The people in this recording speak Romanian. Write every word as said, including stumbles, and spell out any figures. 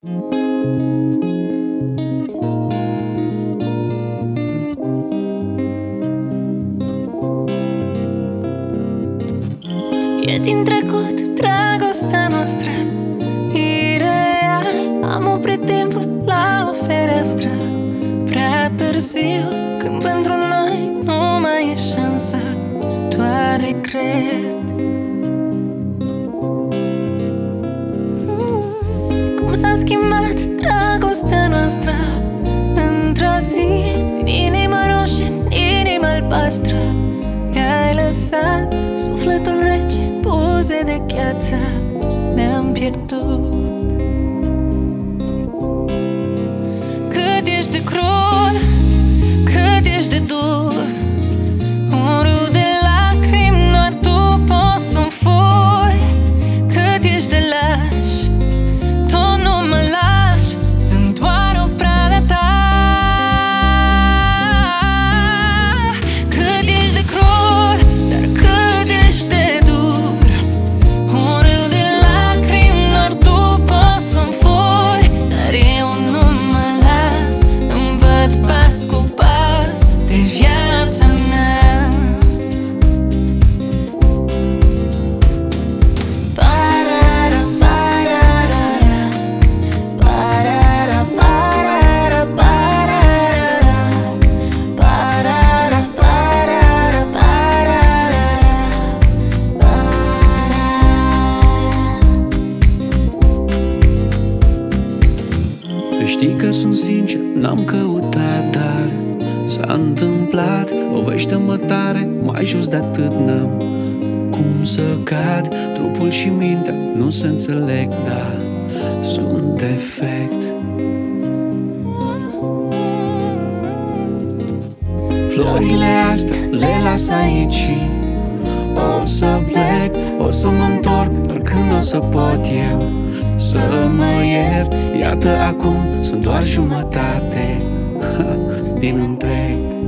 E din trecut dragostea noastră ireal. Am oprit timpul la o fereastră prea târziu, când pentru noi nu mai e șansă, doar regret. Cum s-a schimbat dragostea noastră într-o zi, din inimă roșie în inimă albastră. I-ai lăsat sufletul rece, buze de gheață, ne-am pierdut. Cât ești de crud, cât ești de dur, un râu de lacrimi, doar tu poți să-mi furi. Cât ești de laș, tot nu mă lași, sunt doar o pradă ta. Cât ești de crud, dar cât ești de dur, un râu de lacrimi, doar tu poți să-mi furi. Dar eu nu mă las, îmi văd pas cu pas de viața mea. Parara, parara, parara, parara, parara, parara, parara, parara. Știi că sunt sincer, n-am căutat, dar s-a întâmplat. Lovește-mă tare, mai jos de atât n-am cum să cad. Trupul și mintea nu se înțeleg, dar sunt defect. Florile astea le las aici, o să plec, o să mă întorc, doar când o să pot eu să mă iert. Iată acum sunt doar jumătate din întreg.